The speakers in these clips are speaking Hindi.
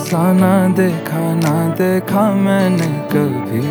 सा ना देखा मैंने कभी।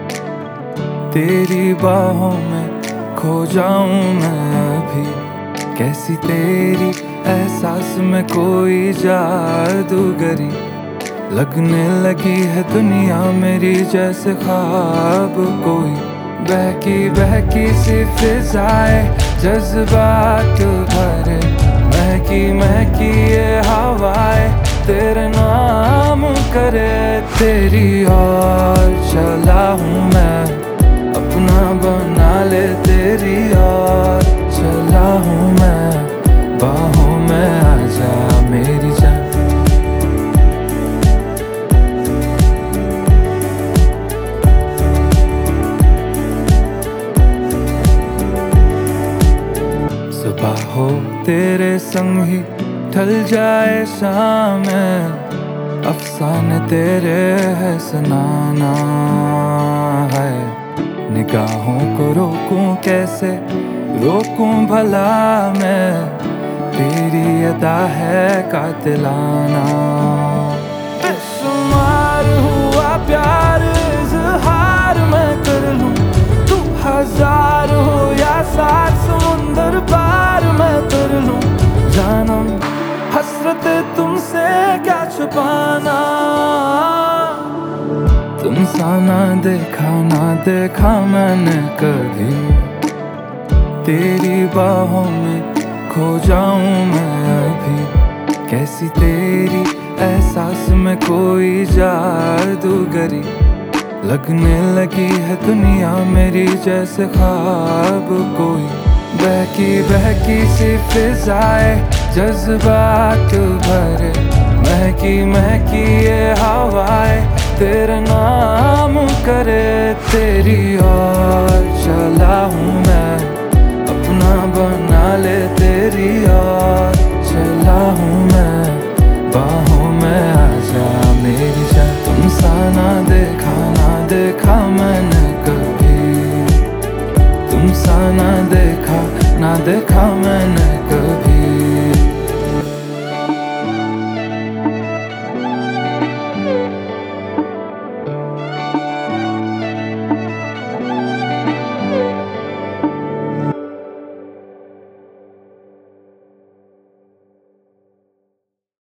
तेरी बाहों में खो जाऊं मैं अभी। कैसी तेरी एहसास में कोई जादूगरी। लगने लगी है दुनिया मेरी जैसे ख्वाब कोई। बहकी सी फिजाएं जज्बात भरे। महकी ये हवाएं तेरे नाम करे। तेरी ओर चला हूँ मैं, अपना बना ले तेरी ओर चला हूँ मैं। बाहों में आजा मेरी जान। सुबह हो तेरे संग ही ढल जाए शाम में। अफसाने तेरे है सुनाना है। निगाहों को रोकूं कैसे रोकूं भला मैं। तेरी अदा है कातिलाना। बेशुमार हुआ प्यार इज़हार मैं कर लूं। तू हजार हो या 7 समुंदर पार मैं कर लूं। जानम हसरत तुमसे क्या छुपाना। तुमसा ना देखा मैंने कभी। तेरी बाहों में खो जाऊं मैं अभी। कैसी तेरी एहसास में कोई जादूगरी। लगने लगी है दुनिया मेरी जैसे ख्वाब कोई। बहकी सी फिजाएं जज्बात भरे। महकी ये हवाएं तेरे नाम करे। तेरी ओर चला हूँ